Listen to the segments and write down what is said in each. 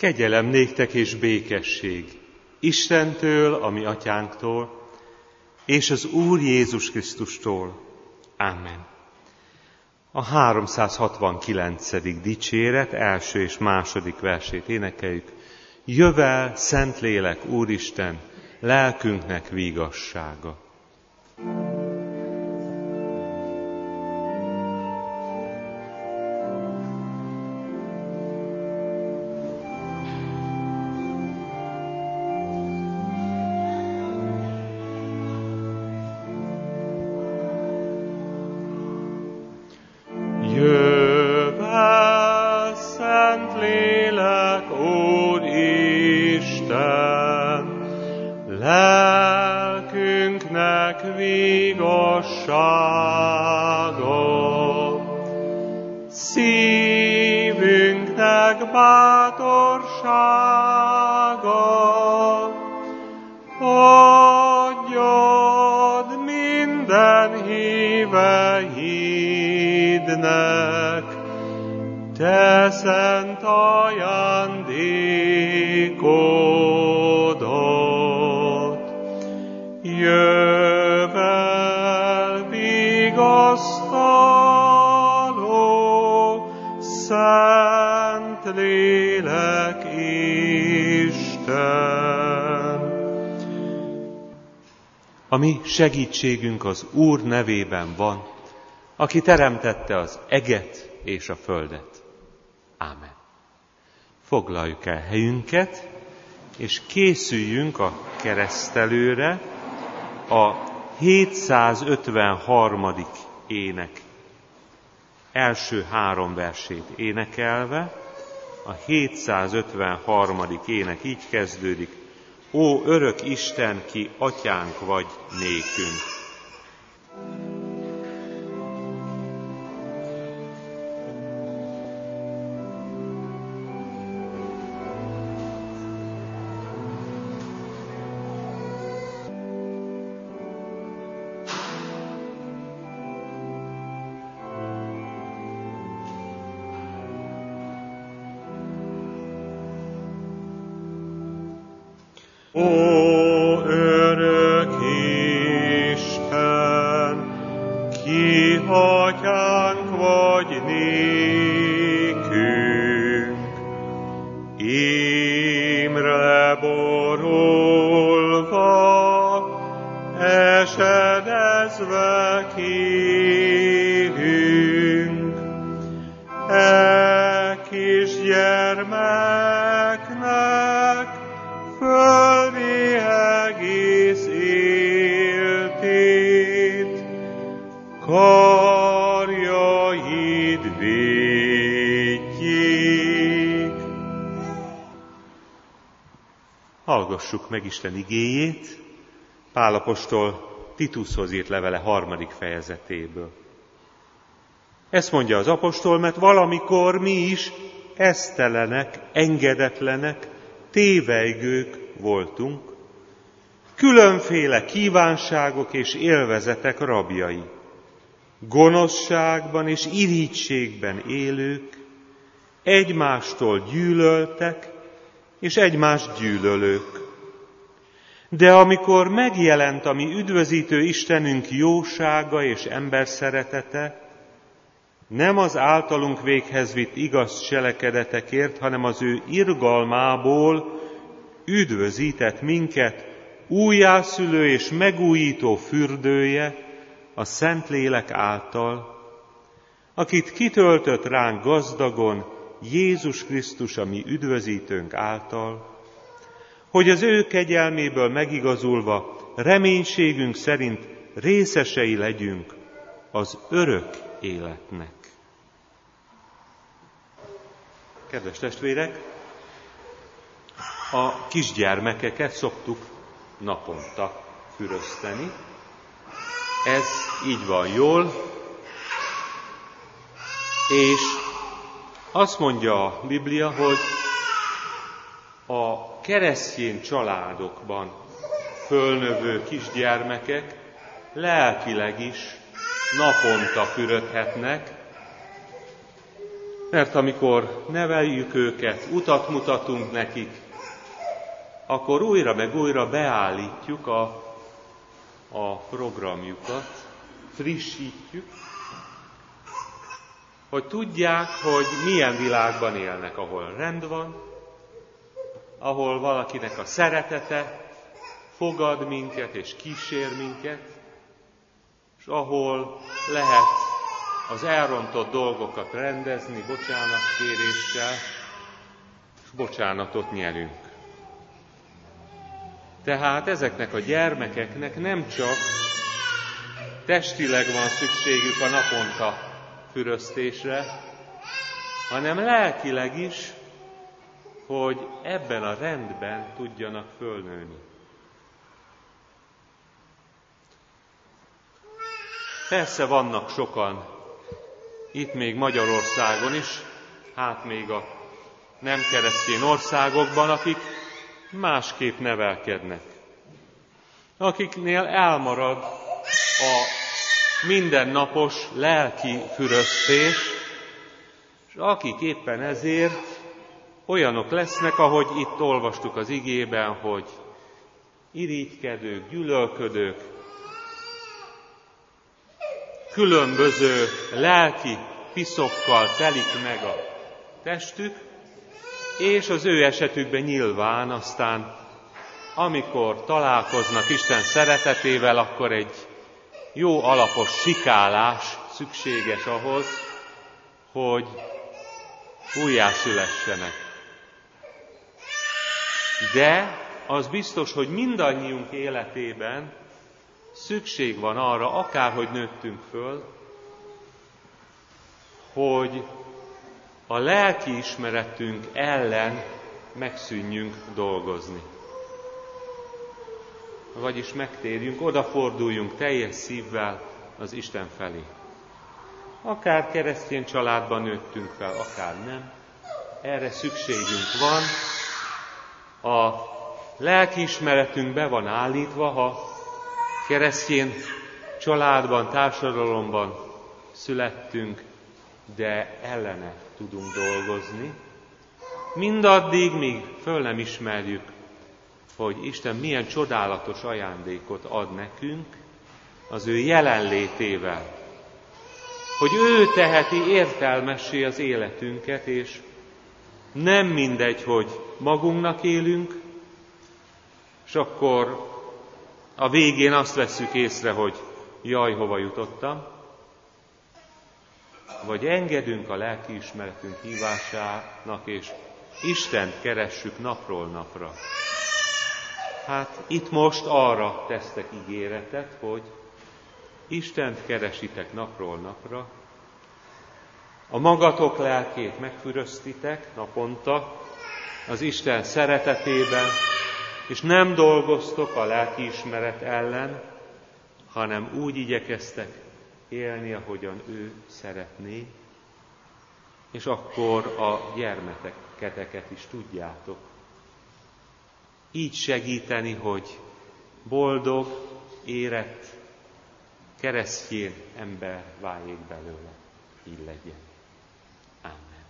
Kegyelem néktek és békesség Istentől, a mi atyánktól, és az Úr Jézus Krisztustól. Amen. A 369. dicséret első és második versét énekeljük. Jövel, Szentlélek, Úristen, lelkünknek vígassága. Szívünknek bátorsága, adjad minden híveidnek, te szent ajándékodat. Jövel vigasztaló, Szentlélek Isten. A mi segítségünk az Úr nevében van, aki teremtette az eget és a földet. Ámen. Foglaljuk el helyünket, és készüljünk a keresztelőre, a 753. ének első 3 versét énekelve. A 753. ének így kezdődik. Ó, örök Isten, ki atyánk vagy nékünk! Ó, örök Isten, ki atyánk vagy nékünk, ímre borulva, esedezve kérünk, e kisgyermeknek, földi egész életét, karjaid védjék. Hallgassuk meg Isten igéjét, Pál apostol Titushoz írt levele 3. fejezetéből. Ezt mondja az apostol, mert valamikor mi is esztelenek, engedetlenek, tévejgők voltunk, különféle kívánságok és élvezetek rabjai, gonoszságban és irítségben élők, egymástól gyűlöltek és egymást gyűlölők. De amikor megjelent a mi üdvözítő Istenünk jósága és emberszeretete, nem az általunk véghez vitt igaz cselekedetekért, hanem az ő irgalmából üdvözített minket újjászülő és megújító fürdője a Szentlélek által, akit kitöltött ránk gazdagon Jézus Krisztus, a mi üdvözítőnk által, hogy az ő kegyelméből megigazulva reménységünk szerint részesei legyünk az örök életnek. Kedves testvérek, a kisgyermekeket szoktuk naponta fürözteni. Ez így van jól, és azt mondja a Biblia, hogy a keresztény családokban fölnövő kisgyermekek lelkileg is naponta fürödhetnek, Mert amikor neveljük őket, utat mutatunk nekik, akkor újra meg újra beállítjuk a programjukat, frissítjük, hogy tudják, hogy milyen világban élnek, ahol rend van, ahol valakinek a szeretete fogad minket és kísér minket, és ahol lehet az elrontott dolgokat rendezni bocsánatkéréssel, és bocsánatot nyerünk. Tehát ezeknek a gyermekeknek nem csak testileg van szükségük a naponta füröztésre, hanem lelkileg is, hogy ebben a rendben tudjanak fölnőni. Persze vannak sokan, itt még Magyarországon is, hát még a nem keresztény országokban, akik másképp nevelkednek. Akiknél elmarad a mindennapos lelki füröztés, és akik éppen ezért olyanok lesznek, ahogy itt olvastuk az igében, hogy irigykedők, gyűlölködők, különböző lelki piszokkal telik meg a testük, és az ő esetükben nyilván aztán, amikor találkoznak Isten szeretetével, akkor egy jó alapos sikálás szükséges ahhoz, hogy újjászülessenek. De az biztos, hogy mindannyiunk életében szükség van arra, akárhogy nőttünk föl, hogy a lelkiismeretünk ellen megszűnjünk dolgozni. Vagyis megtérjünk, odaforduljunk teljes szívvel az Isten felé. Akár keresztény családban nőttünk fel, akár nem. Erre szükségünk van. A lelkiismeretünk be van állítva, ha keresztény családban, társadalomban születtünk, de ellene tudunk dolgozni. Mindaddig, míg föl nem ismerjük, hogy Isten milyen csodálatos ajándékot ad nekünk az ő jelenlétével. Hogy ő teheti értelmessé az életünket, és nem mindegy, hogy magunknak élünk, és akkor a végén azt vesszük észre, hogy jaj, hova jutottam, vagy engedünk a lelkiismeretünk hívásának, és Istent keressük napról napra. Hát itt most arra tesztek ígéretet, hogy Istent keresitek napról napra, a magatok lelkét megfüröztitek naponta az Isten szeretetében, és nem dolgoztok a lelkiismeret ellen, hanem úgy igyekeztek élni, ahogyan ő szeretné, és akkor a gyermeketeket is tudjátok így segíteni, hogy boldog, érett, keresztény ember váljék belőle. Így legyen. Ámen.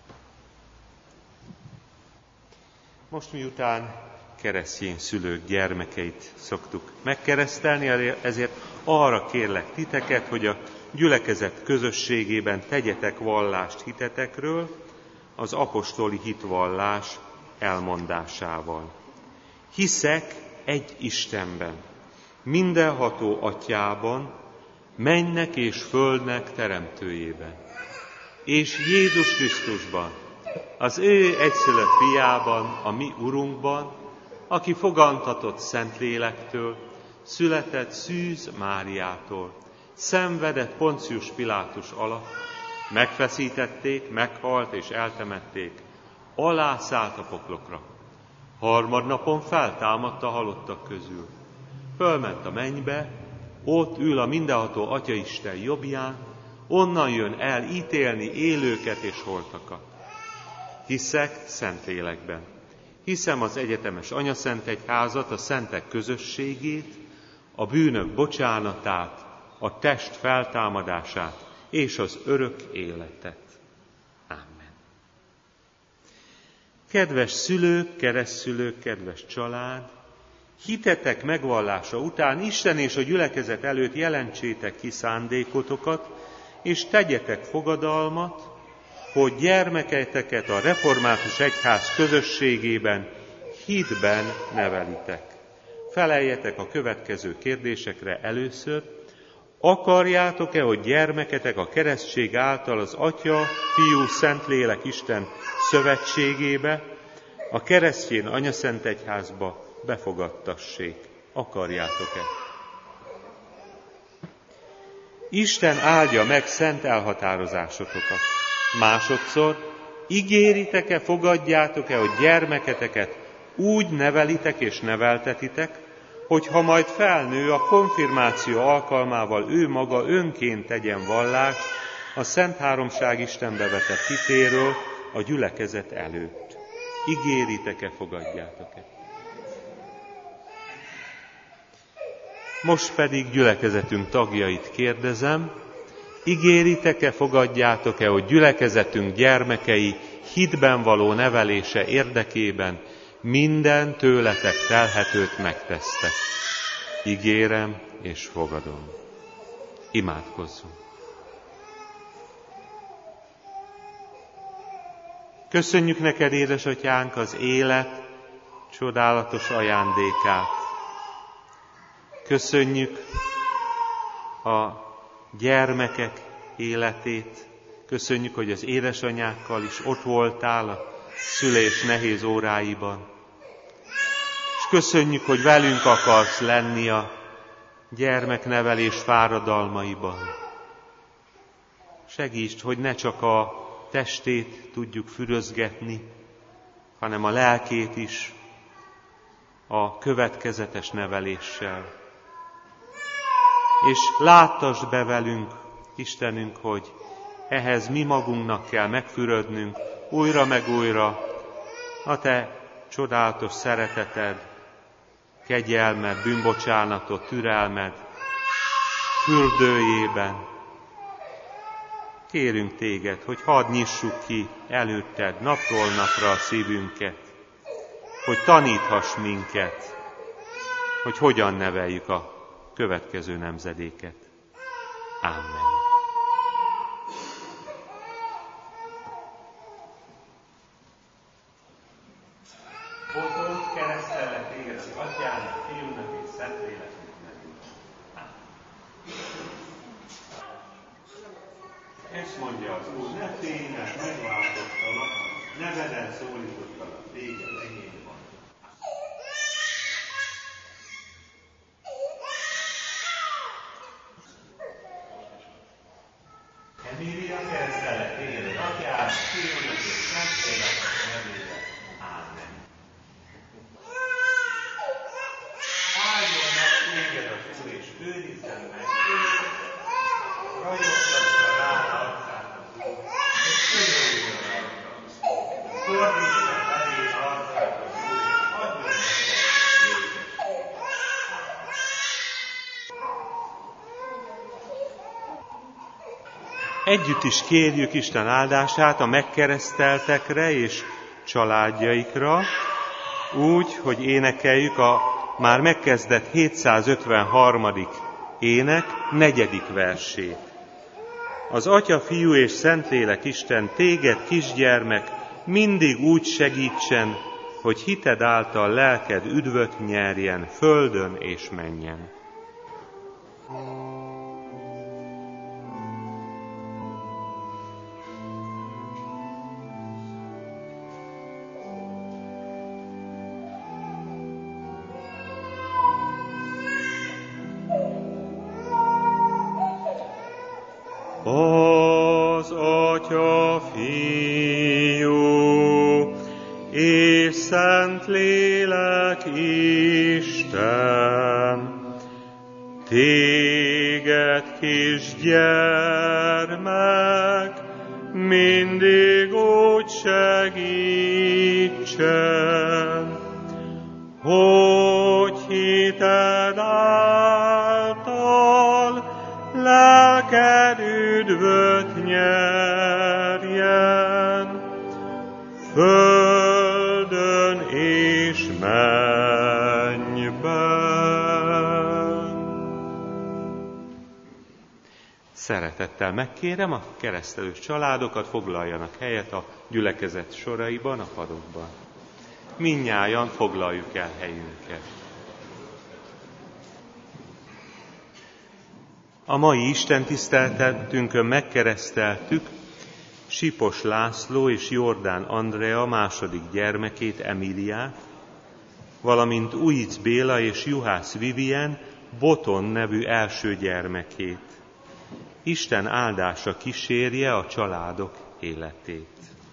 Most miután keresztény szülők gyermekeit szoktuk megkeresztelni, ezért arra kérlek titeket, hogy a gyülekezet közösségében tegyetek vallást hitetekről, az apostoli hitvallás elmondásával. Hiszek egy Istenben, mindenható Atyában, mennek és földnek teremtőjében, és Jézus Krisztusban, az ő egyszülött fiában, a mi Urunkban, aki fogantatott Szentlélektől, született Szűz Máriától, szenvedett Poncius Pilátus alatt, megfeszítették, meghalt és eltemették, alászállt a poklokra. Harmadnapon feltámadt a halottak közül. Fölment a mennybe, ott ül a mindenható Atyaisten jobbján, onnan jön el ítélni élőket és holtakat. Hiszek Szentlélekben. Hiszem az egyetemes anyaszentegyházat, a szentek közösségét, a bűnök bocsánatát, a test feltámadását és az örök életet. Amen. Kedves szülők, keresztszülők, kedves család, hitetek megvallása után Isten és a gyülekezet előtt jelentsétek ki szándékotokat, és tegyetek fogadalmat, hogy gyermeketeket a református egyház közösségében, hitben nevelitek. Feleljetek a következő kérdésekre először. Akarjátok-e, hogy gyermeketek a keresztség által az Atya, Fiú, Szentlélek, Isten szövetségébe, a keresztény anyaszentegyházba befogadtassék? Akarjátok-e? Isten áldja meg szent elhatározásotokat. Másodszor, ígéritek-e, fogadjátok-e, hogy gyermeketeket úgy nevelitek és neveltetitek, hogy ha majd felnő, a konfirmáció alkalmával ő maga önként tegyen vallást a Szent Háromság Istenbe vetett hitéről a gyülekezet előtt. Ígéritek-e, fogadjátok-e? Most pedig gyülekezetünk tagjait kérdezem, ígéritek-e, fogadjátok-e, hogy gyülekezetünk gyermekei hitben való nevelése érdekében minden tőletek telhetőt megtesztek? Ígérem és fogadom. Imádkozzunk. Köszönjük neked, édesatyánk, az élet csodálatos ajándékát. Köszönjük a gyermekek életét. Köszönjük, hogy az édesanyákkal is ott voltál a szülés nehéz óráiban. És köszönjük, hogy velünk akarsz lenni a gyermeknevelés fáradalmaiban. Segítsd, hogy ne csak a testét tudjuk fürözgetni, hanem a lelkét is a következetes neveléssel. És láttasd be velünk, Istenünk, hogy ehhez mi magunknak kell megfürödnünk újra meg újra a te csodálatos szereteted, kegyelmed, bűnbocsánatot, türelmed fürdőjében. Kérünk téged, hogy hadd nyissuk ki előtted napról napra a szívünket, hogy taníthass minket, hogy hogyan neveljük a következő nemzedéket. Amen. Fotót keresztellek téged az Atyának, Fiúnak és Szentléleknek nevében. Ezt mondja az Úr, ne fénynek, megváltottalak, neveden szólítottalak téged, enyém van. Emília keresztellek téged az Atyának, Fiúnak és Szentléleknek nevében. Amen. Áldjon meg téged az Úr, és őrizzen meg téged. Rajoggassa rád arcát az Úr, és könyörüljön rajta. Fordítsa feléd arcát az Úr, és adjon neked békességet. Együtt is kérjük Isten áldását a megkereszteltekre és családjaikra, úgy, hogy énekeljük a már megkezdett 753. ének 4. versét. Az Atya, Fiú és Szentlélek Isten téged, kisgyermek, mindig úgy segítsen, hogy hited által lelked üdvöt nyerjen földön és mennyen. Az Atya, Fiú és Szentlélek Isten, téged, kisgyermek, mindig úgy segítsen, hogy hited által lelked üdvöt nyerjen, földön Szeretettel megkérem a keresztelős családokat, foglaljanak helyet a gyülekezet soraiban, a padokban. Mindnyájan foglaljuk el helyünket. A mai istentiszteletünkön megkereszteltük Sipos László és Jordán Andrea második gyermekét, Emiliát, valamint Ujic Béla és Juhász Vivien Boton nevű első gyermekét. Isten áldása kísérje a családok életét.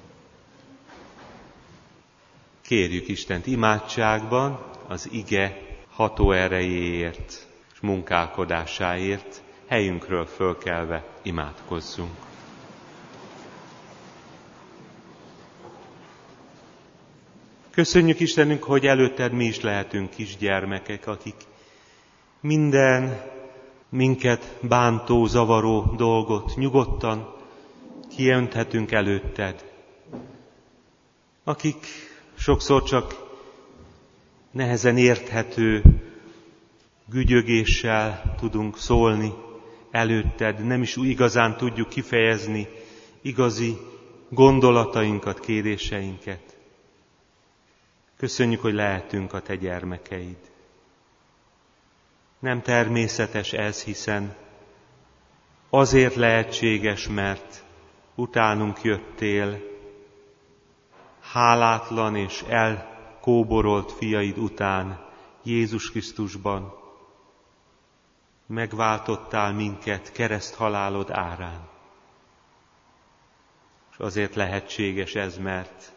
Kérjük Istent imádságban az ige ható erejéért és munkálkodásáért, helyünkről fölkelve imádkozzunk. Köszönjük Istenünk, hogy előtted mi is lehetünk kisgyermekek, akik minden minket bántó, zavaró dolgot nyugodtan kijönthetünk előtted. Akik sokszor csak nehezen érthető gügyögéssel tudunk szólni előtted, nem is igazán tudjuk kifejezni igazi gondolatainkat, kéréseinket. Köszönjük, hogy lehetünk a te gyermekeid. Nem természetes ez, hiszen azért lehetséges, mert utánunk jöttél, hálátlan és elkóborolt fiaid után Jézus Krisztusban. Megváltottál minket kereszthalálod árán. És azért lehetséges ez, mert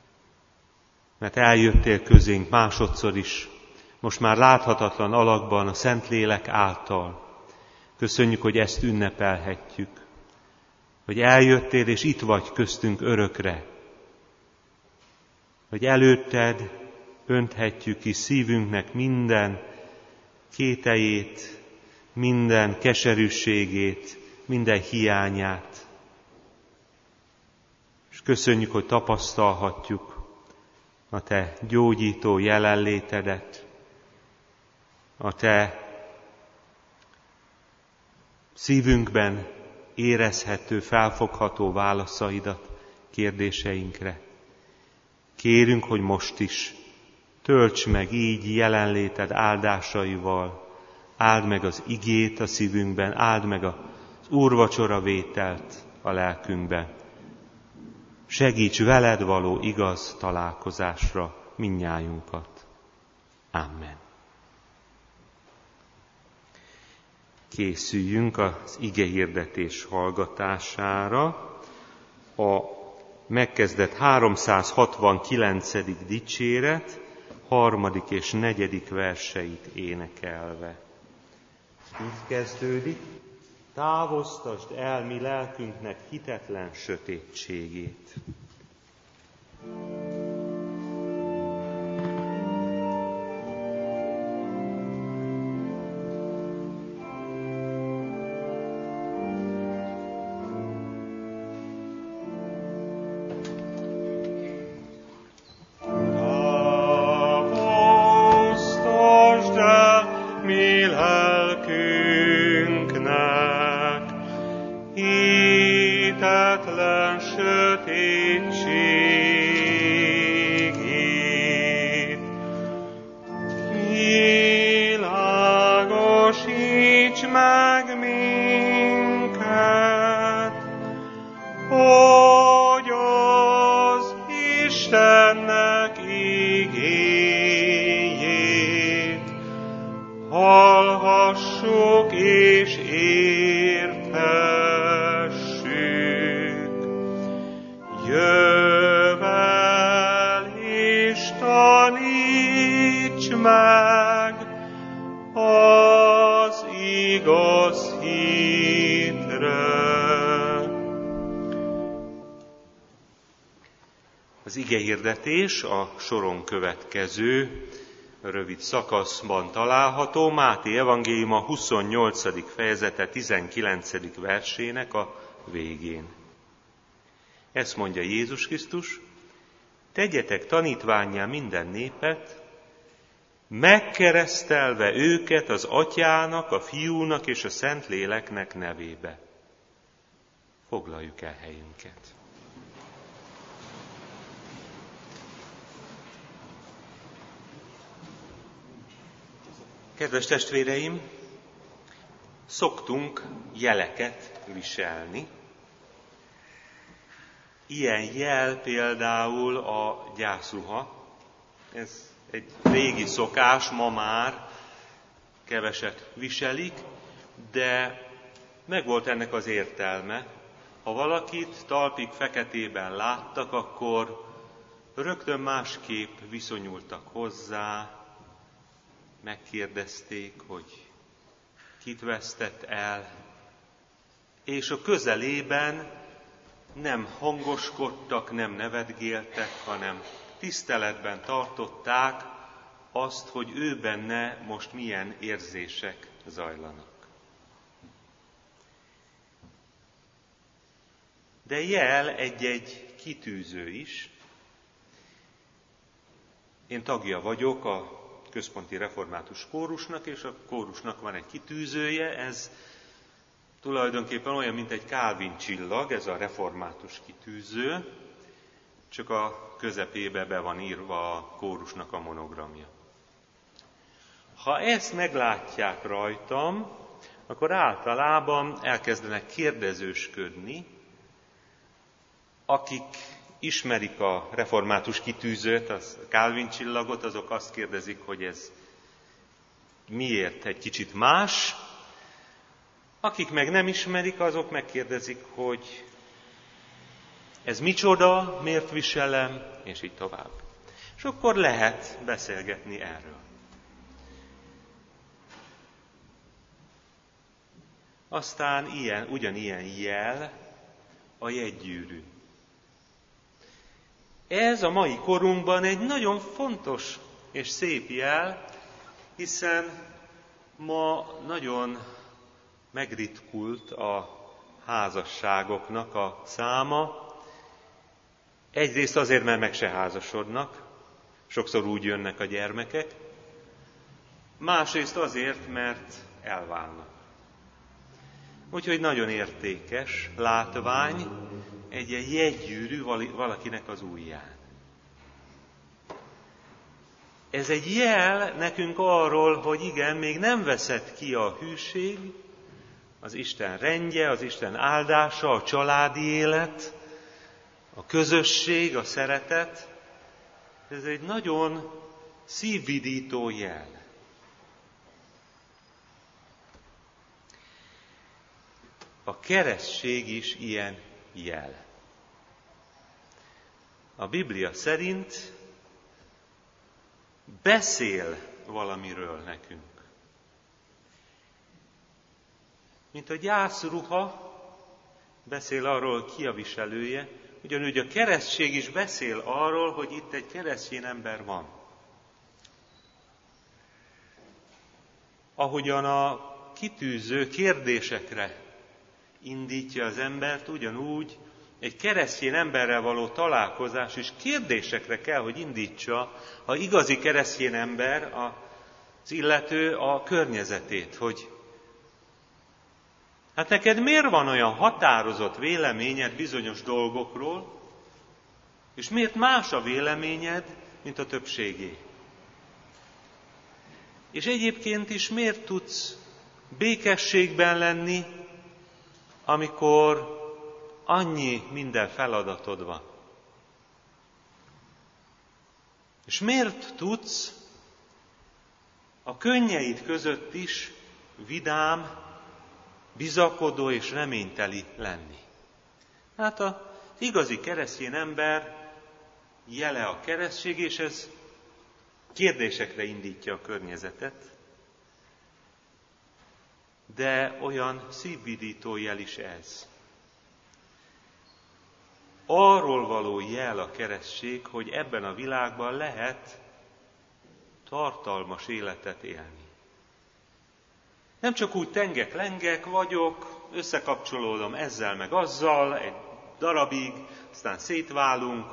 eljöttél közénk másodszor is, most már láthatatlan alakban a Szentlélek által. Köszönjük, hogy ezt ünnepelhetjük, hogy eljöttél és itt vagy köztünk örökre, hogy előtted önthetjük ki szívünknek minden kételyét, minden keserűségét, minden hiányát. És köszönjük, hogy tapasztalhatjuk a te gyógyító jelenlétedet, a te szívünkben érezhető, felfogható válaszaidat kérdéseinkre. Kérünk, hogy most is tölts meg így jelenléted áldásaival, áld meg az igét a szívünkben, áld meg az úrvacsora vételt a lelkünkben. Segíts veled való igaz találkozásra mindnyájunkat. Amen. Készüljünk az igehirdetés hallgatására. A megkezdett 369. dicséret 3. és 4. verseit énekelve. Így kezdődik: távoztasd el mi lelkünknek hitetlen sötétségét. Az igehirdetés a soron következő rövid szakaszban található, Máté evangéliuma 28. fejezete 19. versének a végén. Ezt mondja Jézus Krisztus: tegyetek tanítvánnyá minden népet, megkeresztelve őket az Atyának, a Fiúnak és a Szentléleknek nevébe. Foglaljuk el helyünket. Kedves testvéreim, szoktunk jeleket viselni. Ilyen jel például a gyászruha. Ez egy régi szokás, ma már keveset viselik, de megvolt ennek az értelme. Ha valakit talpig feketében láttak, akkor rögtön másképp viszonyultak hozzá, megkérdezték, hogy kit vesztett el, és a közelében nem hangoskodtak, nem nevetgéltek, hanem tiszteletben tartották azt, hogy ő benne most milyen érzések zajlanak. De jel egy-egy kitűző is. Én tagja vagyok a Központi Református Kórusnak, és a kórusnak van egy kitűzője, ez tulajdonképpen olyan, mint egy Kálvin csillag, ez a református kitűző, csak a közepébe be van írva a kórusnak a monogramja. Ha ezt meglátják rajtam, akkor általában elkezdenek kérdezősködni, akik ismerik a református kitűzőt, a Kálvin csillagot, azok azt kérdezik, hogy ez miért egy kicsit más. Akik meg nem ismerik, azok megkérdezik, hogy ez micsoda, miért viselem, és így tovább. És akkor lehet beszélgetni erről. Aztán ugyanilyen jel a jegygyűrű. Ez a mai korunkban egy nagyon fontos és szép jel, hiszen ma nagyon megritkult a házasságoknak a száma. Egyrészt azért, mert meg se házasodnak, sokszor úgy jönnek a gyermekek, másrészt azért, mert elválnak. Úgyhogy nagyon értékes látvány egy jegygyűrű valakinek az ujján. Ez egy jel nekünk arról, hogy igen, még nem veszett ki a hűség, az Isten rendje, az Isten áldása, a családi élet, a közösség, a szeretet. Ez egy nagyon szívvidító jel. A keresztség is ilyen jel. A Biblia szerint beszél valamiről nekünk. Mint a gyászruha beszél arról, ki a viselője, ugyanúgy a keresztség is beszél arról, hogy itt egy keresztény ember van. Ahogyan a kitűző kérdésekre indítja az embert, ugyanúgy egy keresztény emberrel való találkozás is kérdésekre kell, hogy indítsa, ha igazi keresztény ember az illető a környezetét, hogy hát neked miért van olyan határozott véleményed bizonyos dolgokról, és miért más a véleményed, mint a többségé? És egyébként is miért tudsz békességben lenni, amikor annyi minden feladatod van? És miért tudsz a könnyeid között is vidám, bizakodó és reményteli lenni? Hát az igazi keresztény ember jele a keresztség, és ez kérdésekre indítja a környezetet, de olyan szívvidító jel is ez. Arról való jel a keresztség, hogy ebben a világban lehet tartalmas életet élni. Nem csak úgy tengek-lengek vagyok, összekapcsolódom ezzel meg azzal egy darabig, aztán szétválunk,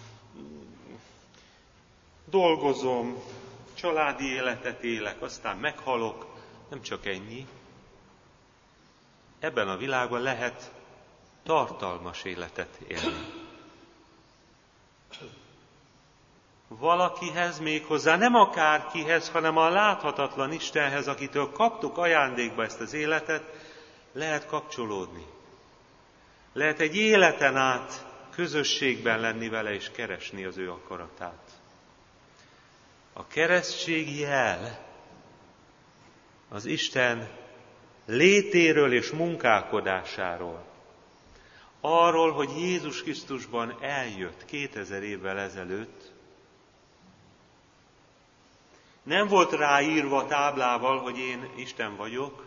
dolgozom, családi életet élek, aztán meghalok, nem csak ennyi. Ebben a világban lehet tartalmas életet élni. Valakihez, méghozzá nem akárkihez, hanem a láthatatlan Istenhez, akitől kaptuk ajándékba ezt az életet, lehet kapcsolódni. Lehet egy életen át közösségben lenni vele és keresni az ő akaratát. A keresztség jel az Isten létéről és munkálkodásáról. Arról, hogy Jézus Krisztusban eljött 2000 évvel ezelőtt. Nem volt ráírva táblával, hogy én Isten vagyok,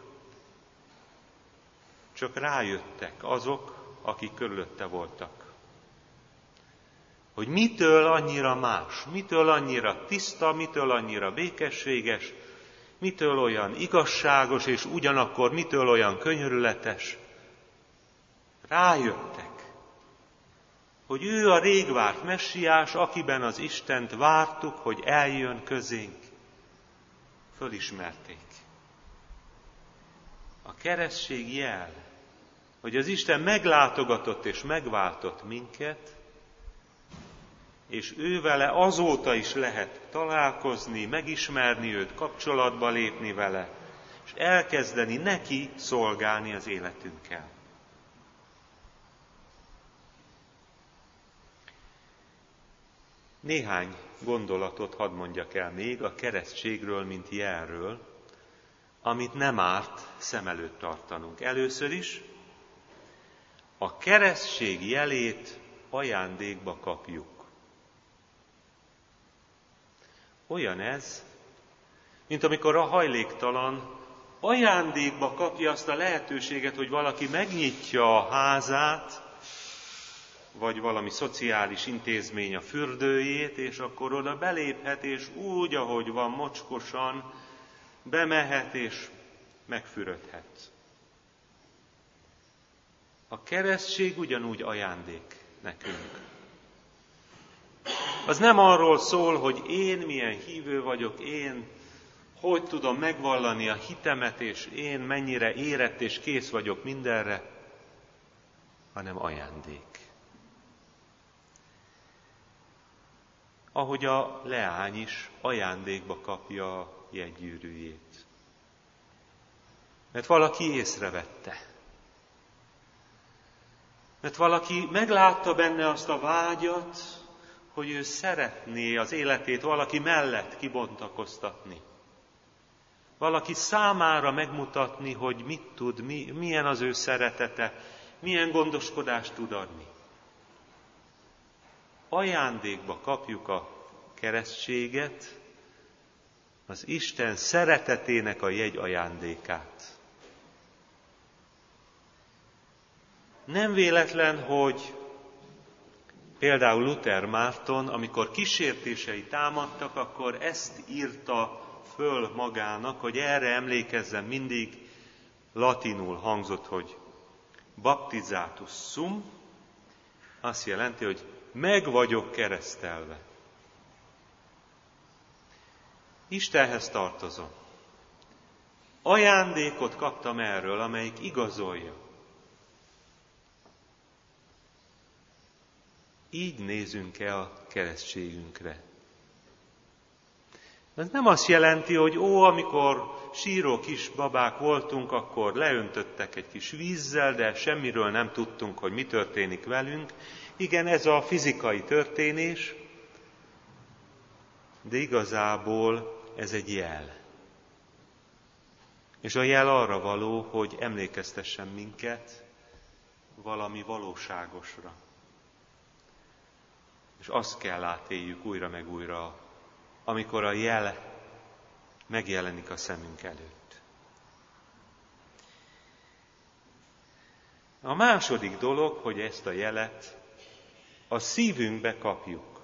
csak rájöttek azok, akik körülötte voltak. Hogy mitől annyira más, mitől annyira tiszta, mitől annyira békességes, mitől olyan igazságos, és ugyanakkor mitől olyan könyörületes. Rájöttek, hogy ő a rég várt messiás, akiben az Istent vártuk, hogy eljön közénk. Fölismerték. A keresztség jel, hogy az Isten meglátogatott és megváltott minket, és ő vele azóta is lehet találkozni, megismerni őt, kapcsolatba lépni vele, és elkezdeni neki szolgálni az életünkkel. Néhány gondolatot hadd mondjak el még a keresztségről, mint jelről, amit nem árt szem előtt tartanunk. Először is a keresztség jelét ajándékba kapjuk. Olyan ez, mint amikor a hajléktalan ajándékba kapja azt a lehetőséget, hogy valaki megnyitja a házát, vagy valami szociális intézmény a fürdőjét, és akkor oda beléphet, és úgy, ahogy van, mocskosan bemehet, és megfürödhet. A keresztség ugyanúgy ajándék nekünk. Az nem arról szól, hogy én milyen hívő vagyok, én hogy tudom megvallani a hitemet, és én mennyire érett és kész vagyok mindenre, hanem ajándék. Ahogy a leány is ajándékba kapja a jegygyűrűjét. Mert valaki észrevette. Mert valaki meglátta benne azt a vágyat, hogy ő szeretné az életét valaki mellett kibontakoztatni. Valaki számára megmutatni, hogy mit tud, milyen az ő szeretete, milyen gondoskodást tud adni. Ajándékba kapjuk a keresztséget, az Isten szeretetének a jegy ajándékát. Nem véletlen, hogy például Luther Márton, amikor kísértései támadtak, akkor ezt írta föl magának, hogy erre emlékezzen mindig, latinul hangzott, hogy baptizatus sum, azt jelenti, hogy meg vagyok keresztelve. Istenhez tartozom. Ajándékot kaptam erről, amelyik igazolja. Így nézünk-e a keresztségünkre? Ez nem azt jelenti, hogy amikor síró kis babák voltunk, akkor leöntöttek egy kis vízzel, de semmiről nem tudtunk, hogy mi történik velünk. Igen, ez a fizikai történés, de igazából ez egy jel. És a jel arra való, hogy emlékeztessen minket valami valóságosra. És azt kell átéljük újra meg újra, amikor a jel megjelenik a szemünk előtt. A második dolog, hogy ezt a jelet a szívünkbe kapjuk.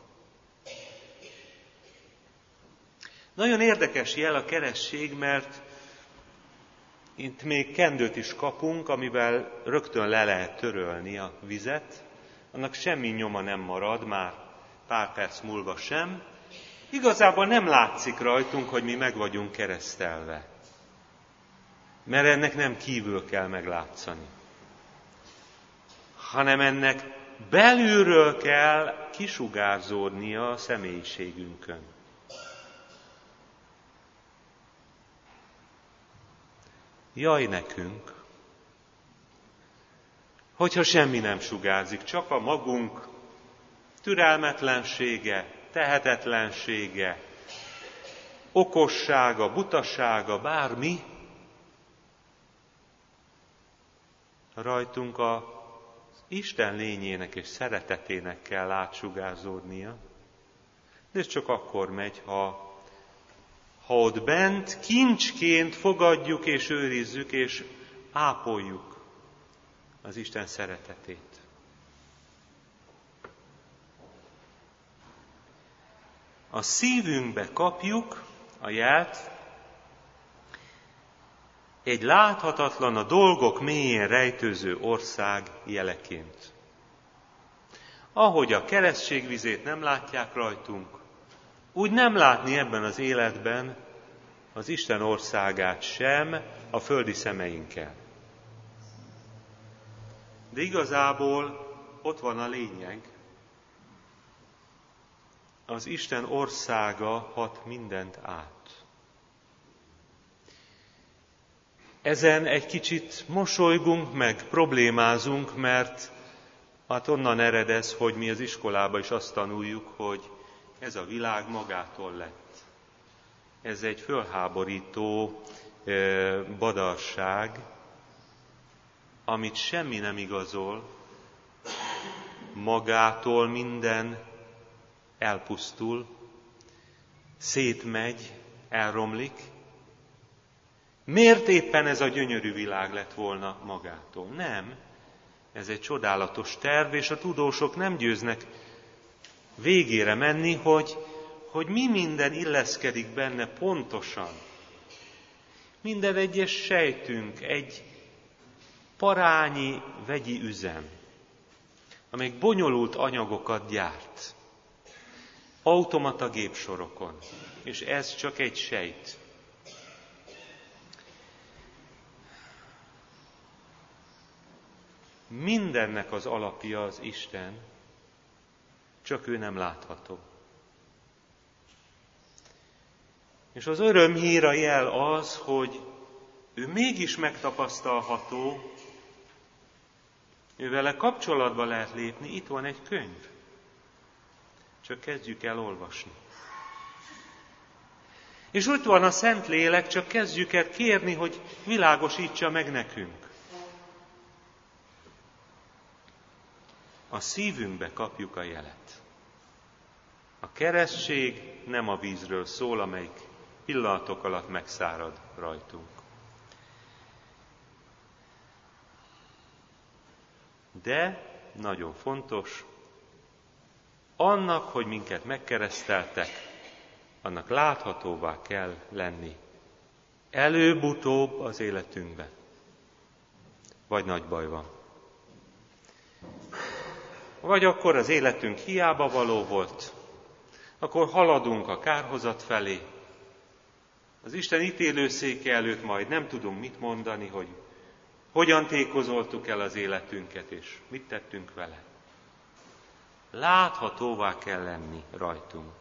Nagyon érdekes jel a keresztség, mert itt még kendőt is kapunk, amivel rögtön le lehet törölni a vizet. Annak semmi nyoma nem marad, már pár perc múlva sem. Igazából nem látszik rajtunk, hogy mi meg vagyunk keresztelve. Mert ennek nem kívül kell meglátszani. hanem ennek belülről kell kisugárzódnia a személyiségünkön. Jaj nekünk, hogyha semmi nem sugárzik, csak a magunk türelmetlensége, tehetetlensége, okossága, butasága, bármi, rajtunk az Isten lényének és szeretetének kell átsugázódnia. De ez csak akkor megy, ha ott bent kincsként fogadjuk és őrizzük és ápoljuk az Isten szeretetét. A szívünkbe kapjuk a jelt egy láthatatlan, a dolgok mélyén rejtőző ország jeleként. Ahogy a keresztségvizét nem látják rajtunk, úgy nem látni ebben az életben az Isten országát sem a földi szemeinkkel. De igazából ott van a lényeg. Az Isten országa hat mindent át. Ezen egy kicsit mosolygunk, meg problémázunk, mert hát onnan ered ez, hogy mi az iskolában is azt tanuljuk, hogy ez a világ magától lett. Ez egy fölháborító badarság, amit semmi nem igazol, magától minden elpusztul, szétmegy, elromlik. Miért éppen ez a gyönyörű világ lett volna magától? Nem. Ez egy csodálatos terv, és a tudósok nem győznek végére menni, hogy mi minden illeszkedik benne pontosan. Minden egyes sejtünk egy parányi vegyi üzem, amelyik bonyolult anyagokat gyárt, automata gépsorokon, és ez csak egy sejt. Mindennek az alapja az Isten, csak ő nem látható. És az örömhír, a jel az, hogy ő mégis megtapasztalható, ővele kapcsolatba lehet lépni, itt van egy könyv. Csak kezdjük el olvasni. És ott van a Szentlélek, csak kezdjük el kérni, hogy világosítsa meg nekünk. A szívünkbe kapjuk a jelet. A keresztség nem a vízről szól, amelyik pillanatok alatt megszárad rajtunk. De, nagyon fontos, annak, hogy minket megkereszteltek, annak láthatóvá kell lenni. Előbb-utóbb az életünkben. Vagy nagy baj van. Vagy akkor az életünk hiába való volt, akkor haladunk a kárhozat felé. Az Isten ítélőszéke előtt majd nem tudunk mit mondani, hogy hogyan tékozoltuk el az életünket, és mit tettünk vele. Láthatóvá kell lenni rajtunk.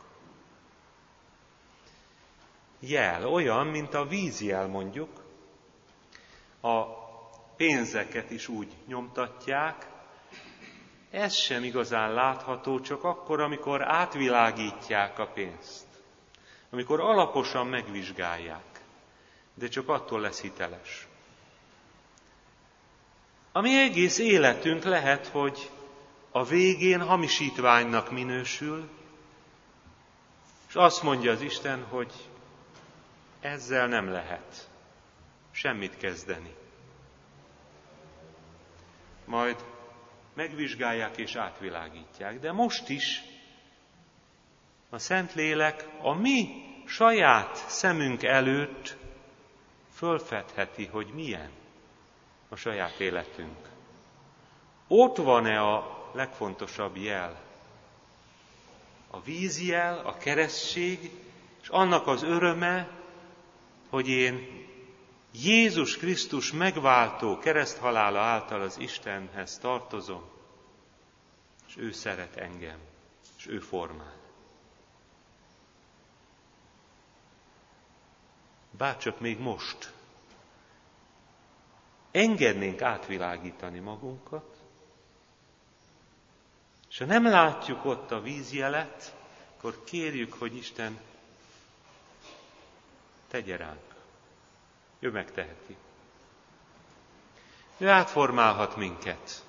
Jel, olyan, mint a vízjel mondjuk. A pénzeket is úgy nyomtatják. Ez sem igazán látható, csak akkor, amikor átvilágítják a pénzt. Amikor alaposan megvizsgálják. De csak attól lesz hiteles. A mi egész életünk lehet, hogy a végén hamisítványnak minősül, és azt mondja az Isten, hogy ezzel nem lehet semmit kezdeni. Majd megvizsgálják és átvilágítják. De most is a Szentlélek a mi saját szemünk előtt fölfedheti, hogy milyen a saját életünk. Ott van-e a legfontosabb jel? A vízjel, a keresztség, és annak az öröme, hogy én Jézus Krisztus megváltó kereszthalála által az Istenhez tartozom. és ő szeret engem, és ő formál. Bárcsak még most engednénk átvilágítani magunkat, és ha nem látjuk ott a vízjelet, akkor kérjük, hogy Isten tegye ránk. Ő megteheti. Ő átformálhat minket,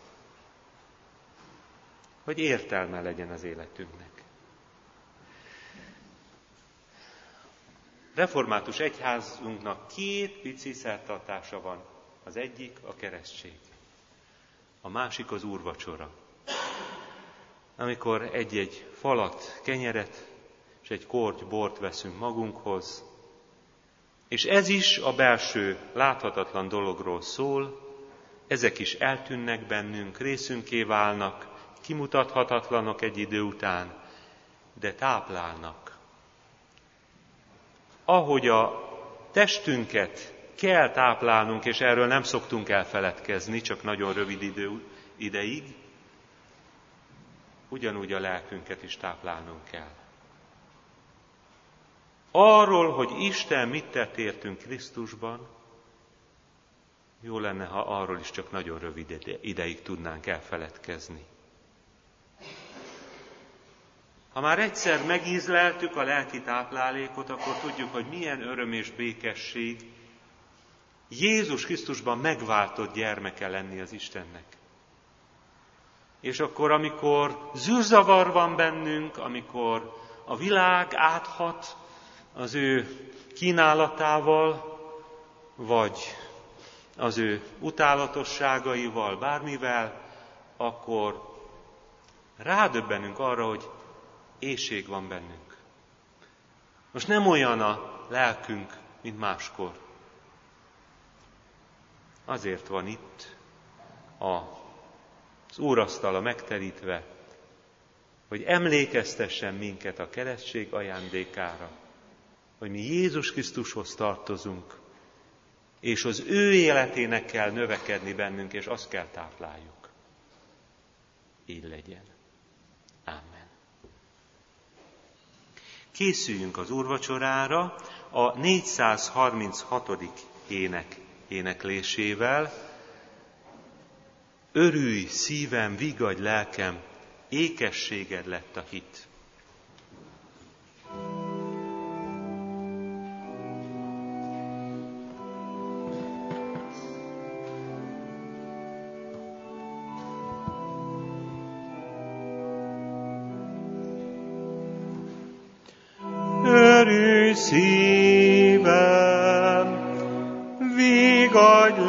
hogy értelme legyen az életünknek. Református egyházunknak 2 pici szertartása van. Az egyik a keresztség, a másik az úrvacsora. Amikor egy-egy falat kenyeret és egy korty bort veszünk magunkhoz, és ez is a belső láthatatlan dologról szól, ezek is eltűnnek bennünk, részünké válnak, kimutathatatlanok egy idő után, de táplálnak. Ahogy a testünket kell táplálnunk, és erről nem szoktunk elfeledkezni, csak nagyon rövid ideig, ugyanúgy a lelkünket is táplálnunk kell. Arról, hogy Isten mit tett értünk Krisztusban, jó lenne, ha arról is csak nagyon rövid ideig tudnánk elfeledkezni. Ha már egyszer megízleltük a lelki táplálékot, akkor tudjuk, hogy milyen öröm és békesség Jézus Krisztusban megváltott gyermeke lenni az Istennek. És akkor, amikor zűrzavar van bennünk, amikor a világ áthat az ő kínálatával, vagy az ő utálatosságaival, bármivel, akkor rádöbbenünk arra, hogy éhség van bennünk. Most nem olyan a lelkünk, mint máskor. Azért van itt az úrasztala megterítve, hogy emlékeztessen minket a keresztség ajándékára, hogy mi Jézus Krisztushoz tartozunk, és az ő életének kell növekedni bennünk, és azt kell tápláljuk. Így legyen. Amen. Készüljünk az úrvacsorára a 436. ének éneklésével. Örülj szívem, vigadj lelkem, ékességed lett a hit. Örülj szívem, vigadj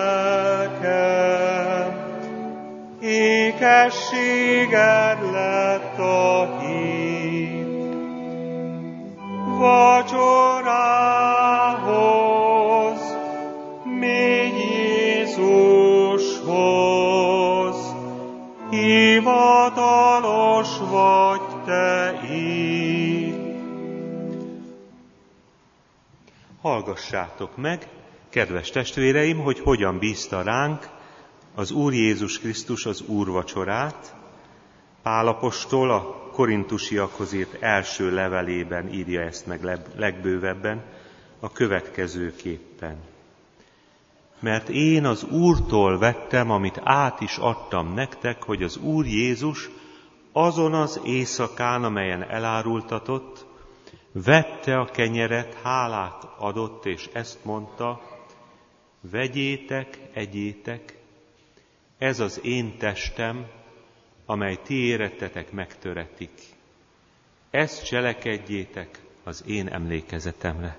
lelkem, ékességed lett a hit. Vacsorához, mégy Jézushoz, hivatalos vagy te itt. Hallgassátok meg, kedves testvéreim, hogy hogyan bízta ránk az Úr Jézus Krisztus az úrvacsorát. Pál apostol a korintusiakhoz írt első levelében írja ezt meg legbővebben, a következőképpen. Mert én az Úrtól vettem, amit át is adtam nektek, hogy az Úr Jézus azon az éjszakán, amelyen elárultatott, vette a kenyeret, hálát adott, és ezt mondta, vegyétek, egyétek, ez az én testem, amely ti érettetek megtöretik. Ezt cselekedjétek az én emlékezetemre.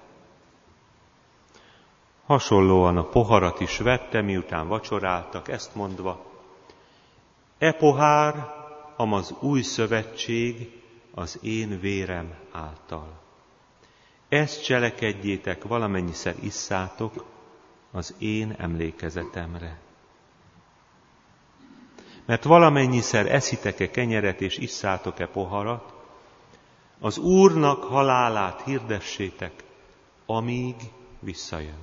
Hasonlóan a poharat is vette, miután vacsoráltak, ezt mondva, e pohár, amaz új szövetség az én vérem által. Ezt cselekedjétek, valamennyiszer isszátok az én emlékezetemre. Mert valamennyiszer eszitek-e kenyeret és isszátok-e poharat, az Úrnak halálát hirdessétek, amíg visszajön.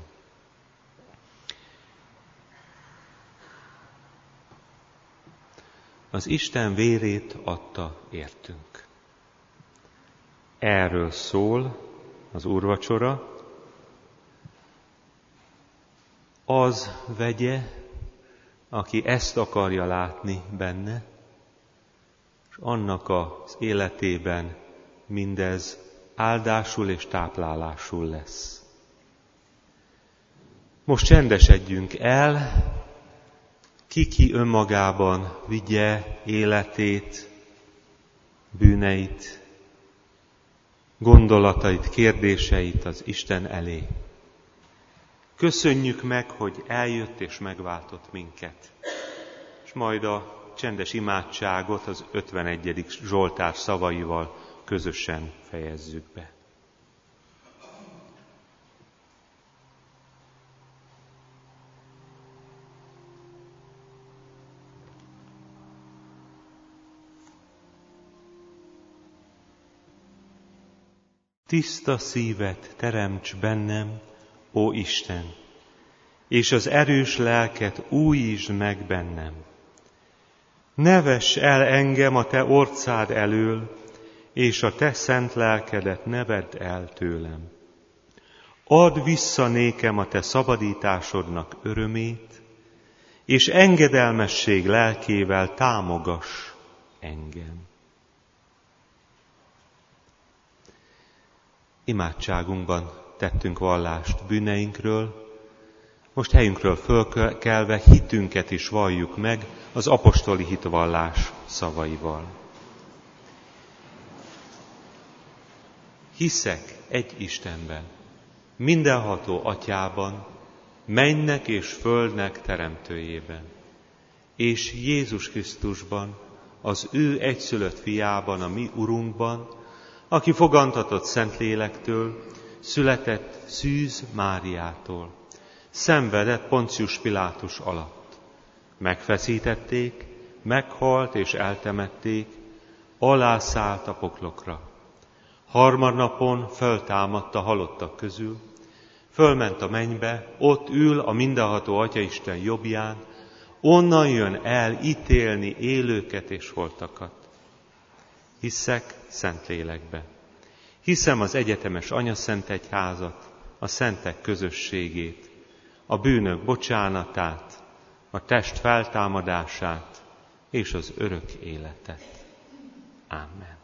az Isten vérét adta értünk. Erről szól az úrvacsora. Az vegye, aki ezt akarja látni benne, és annak az életében mindez áldásul és táplálásul lesz. Most csendesedjünk el, ki önmagában vigye életét, bűneit, gondolatait, kérdéseit az Isten elé. Köszönjük meg, hogy eljött és megváltott minket. És majd a csendes imádságot az 51. Zsoltár szavaival közösen fejezzük be. Tiszta szívet teremts bennem, ó Isten, és az erős lelket újítsd meg bennem. Ne vess el engem a te orcád elől, és a te szent lelkedet ne vedd el tőlem. Add vissza nékem a te szabadításodnak örömét, és engedelmesség lelkével támogass engem. Imádságunkban tettünk vallást bűneinkről, most helyünkről fölkelve hitünket is valljuk meg az apostoli hitvallás szavaival. Hiszek egy Istenben, mindenható Atyában, mennynek és földnek teremtőjében, és Jézus Krisztusban, az ő egyszülött fiában, a mi Urunkban, aki fogantatott Szentlélektől, született Szűz Máriától, szenvedett Poncius Pilátus alatt. Megfeszítették, meghalt és eltemették, alászállt a poklokra. Harmadnapon föltámadt a halottak közül, fölment a mennybe, ott ül a mindenható Atyaisten jobbján, onnan jön el ítélni élőket és holtakat. Hiszek Szentlélekbe. Hiszem az egyetemes anyaszentegyházat, a szentek közösségét, a bűnök bocsánatát, a test feltámadását és az örök életet. Amen.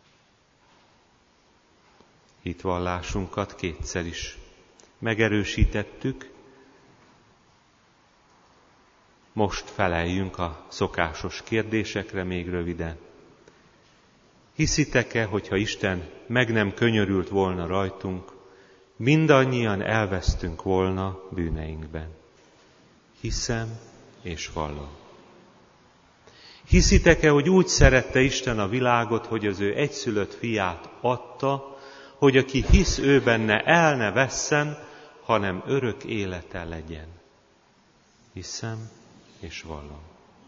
Hitvallásunkat kétszer is megerősítettük. Most feleljünk a szokásos kérdésekre még röviden. Hiszitek-e, hogyha Isten meg nem könyörült volna rajtunk, mindannyian elvesztünk volna bűneinkben? Hiszem és vallom. Hiszitek-e, hogy úgy szerette Isten a világot, hogy az ő egyszülött fiát adta, hogy aki hisz ő benne, el ne vesszen, hanem örök élete legyen? Hiszem és vallom.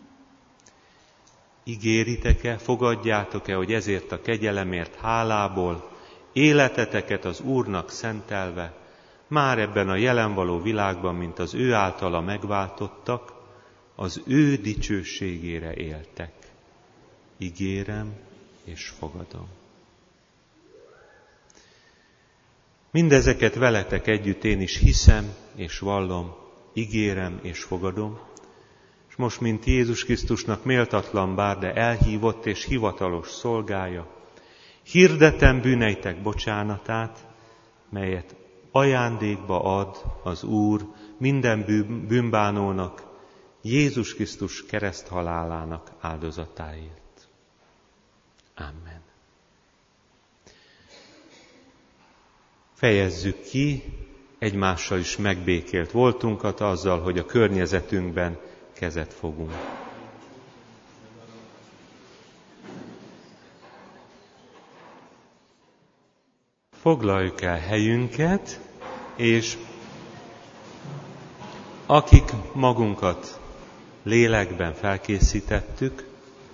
Ígéritek-e, fogadjátok-e, hogy ezért a kegyelemért hálából életeteket az Úrnak szentelve, már ebben a jelenvaló világban, mint az ő általa megváltottak, az ő dicsőségére éltek? Ígérem és fogadom. Mindezeket veletek együtt én is hiszem és vallom, ígérem és fogadom, és most, mint Jézus Krisztusnak méltatlan bár, de elhívott és hivatalos szolgája, hirdetem bűneitek bocsánatát, melyet ajándékba ad az Úr minden bűnbánónak, Jézus Krisztus kereszthalálának áldozatáért. Amen. Fejezzük ki egymással is megbékélt voltunkat azzal, hogy a környezetünkben kezet fogunk. Foglaljuk el helyünket, és akik magunkat lélekben felkészítettük,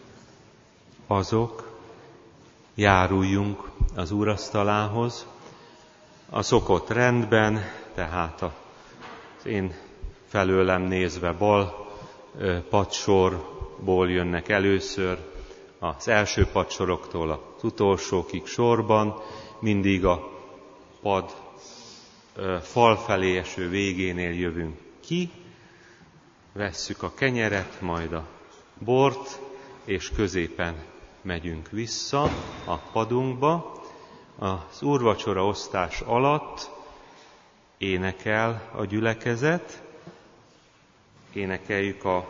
azok járuljunk az úrasztalához, a szokott rendben, tehát az én felőlem nézve bal padsorban sorokból jönnek először, az első padsoroktól az utolsókig sorban, mindig a pad fal felé eső végénél jövünk ki, vesszük a kenyeret, majd a bort, és középen megyünk vissza a padunkba. Az úrvacsora osztás alatt énekel a gyülekezet, énekeljük a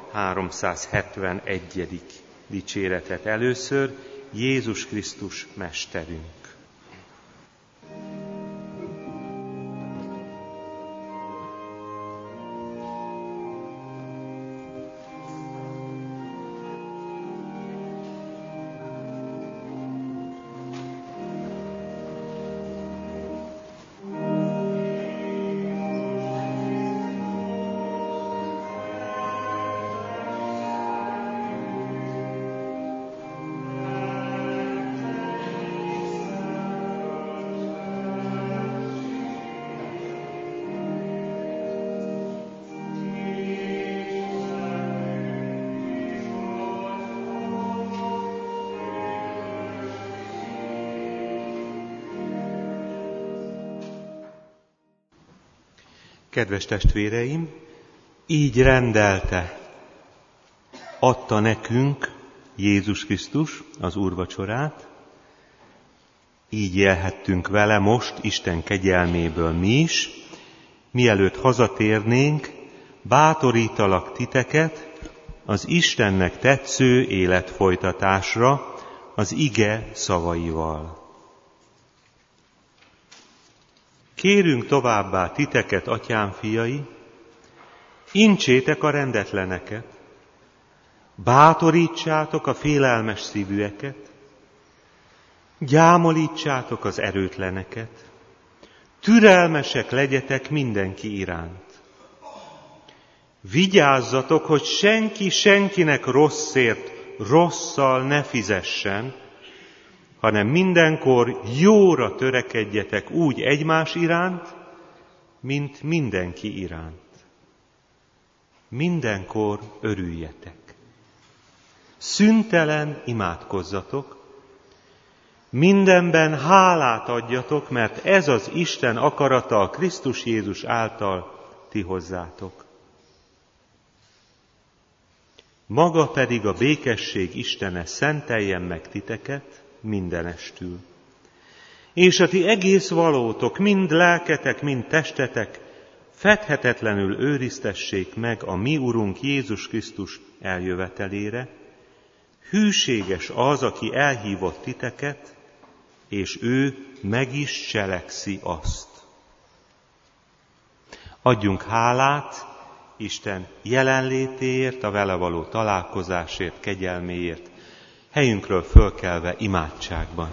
371. dicséretet először, Jézus Krisztus Mesterünk. Kedves testvéreim, így rendelte, adta nekünk Jézus Krisztus az úrvacsorát, így élhettünk vele most Isten kegyelméből mi is. Mielőtt hazatérnénk, bátorítalak titeket az Istennek tetsző életfolytatásra az ige szavaival. Kérünk továbbá titeket, atyám fiai, intsétek a rendetleneket, bátorítsátok a félelmes szívűeket, gyámolítsátok az erőtleneket, türelmesek legyetek mindenki iránt. Vigyázzatok, hogy senki senkinek rosszért rosszal ne fizessen, hanem mindenkor jóra törekedjetek úgy egymás iránt, mint mindenki iránt. Mindenkor örüljetek. Szüntelen imádkozzatok, mindenben hálát adjatok, mert ez az Isten akarata a Krisztus Jézus által ti hozzátok. Maga pedig a békesség Istene szenteljen meg titeket mindenestül. És a ti egész valótok, mind lelketek, mind testetek fedhetetlenül őriztessék meg a mi Urunk Jézus Krisztus eljövetelére. Hűséges az, aki elhívott titeket, és ő meg is cselekszi azt. Adjunk hálát Isten jelenlétéért, a vele való találkozásért, kegyelméért, helyünkről fölkelve imádságban.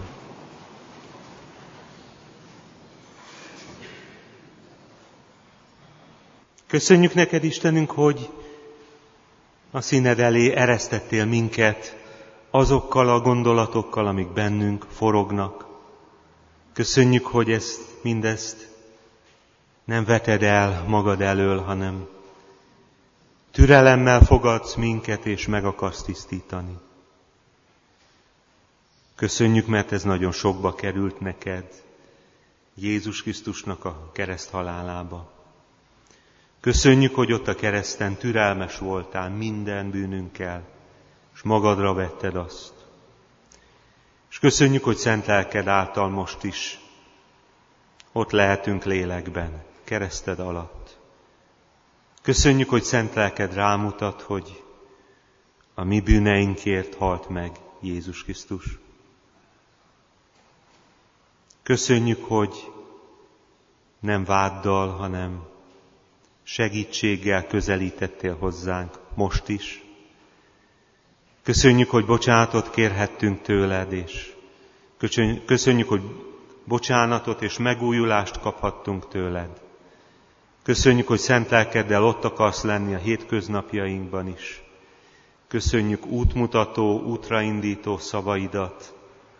Köszönjük neked, Istenünk, hogy a színed elé eresztettél minket azokkal a gondolatokkal, amik bennünk forognak. Köszönjük, hogy mindezt nem veted el magad elől, hanem türelemmel fogadsz minket, és meg akarsz tisztítani. Köszönjük, mert ez nagyon sokba került neked, Jézus Krisztusnak a kereszthalálába. Köszönjük, hogy ott a kereszten türelmes voltál minden bűnünkkel, és magadra vetted azt. És köszönjük, hogy szent lelked által most is ott lehetünk lélekben, kereszted alatt. Köszönjük, hogy szent lelked rámutat, hogy a mi bűneinkért halt meg Jézus Krisztus. Köszönjük, hogy nem váddal, hanem segítséggel közelítettél hozzánk most is. Köszönjük, hogy bocsánatot kérhettünk tőled, és köszönjük, hogy bocsánatot és megújulást kaphattunk tőled. Köszönjük, hogy szent lelkeddel ott akarsz lenni a hétköznapjainkban is. Köszönjük útmutató, útraindító szavaidat.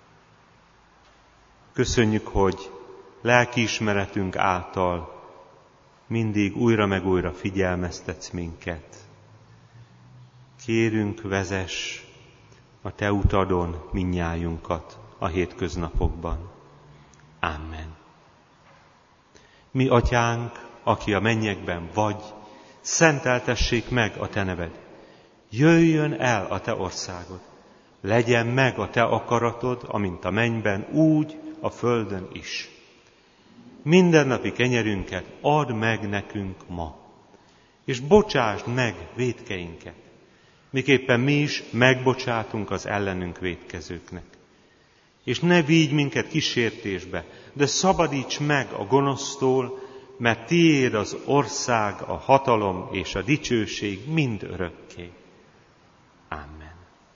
Köszönjük, hogy lelkiismeretünk által mindig újra meg újra figyelmeztetsz minket. kérünk, vezess a Te utadon mindnyájunkat a hétköznapokban. Amen. Mi Atyánk, aki a mennyekben vagy, szenteltessék meg a Te neved. Jöjjön el a Te országod. Legyen meg a Te akaratod, amint a mennyben, úgy a földön is. Mindennapi kenyerünket add meg nekünk ma, és bocsásd meg vétkeinket, miképpen mi is megbocsátunk az ellenünk vétkezőknek. És ne vigy minket kísértésbe, de szabadíts meg a gonosztól, mert tiéd az ország, a hatalom és a dicsőség mind örökké. Amen.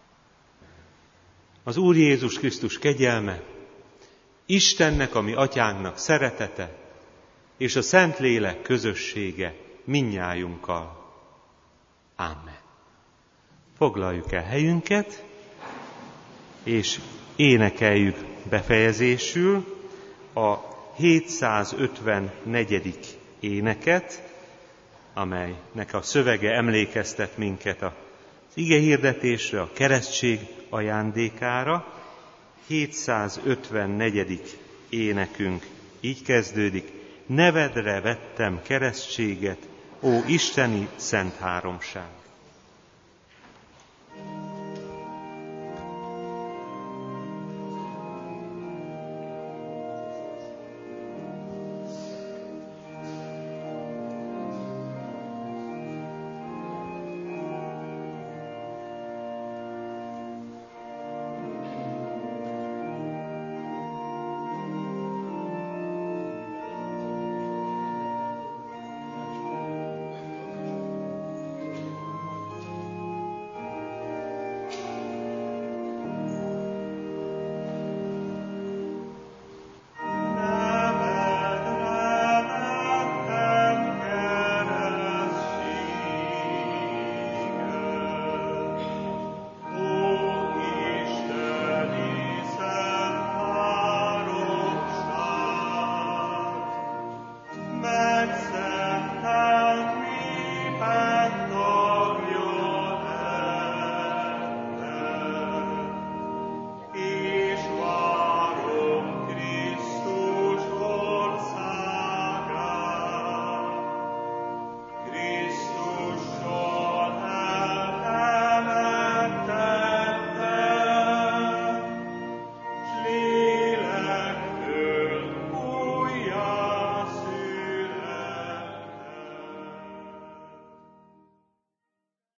Az Úr Jézus Krisztus kegyelme, Istennek, a mi Atyánknak szeretete, és a Szentlélek közössége mindnyájunkkal. Amen. Foglaljuk el helyünket, és énekeljük befejezésül a 754. éneket, amelynek a szövege emlékeztet minket az igehirdetésre, a keresztség ajándékára. 754. énekünk így kezdődik: nevedre vettem keresztséget, ó isteni szent háromság.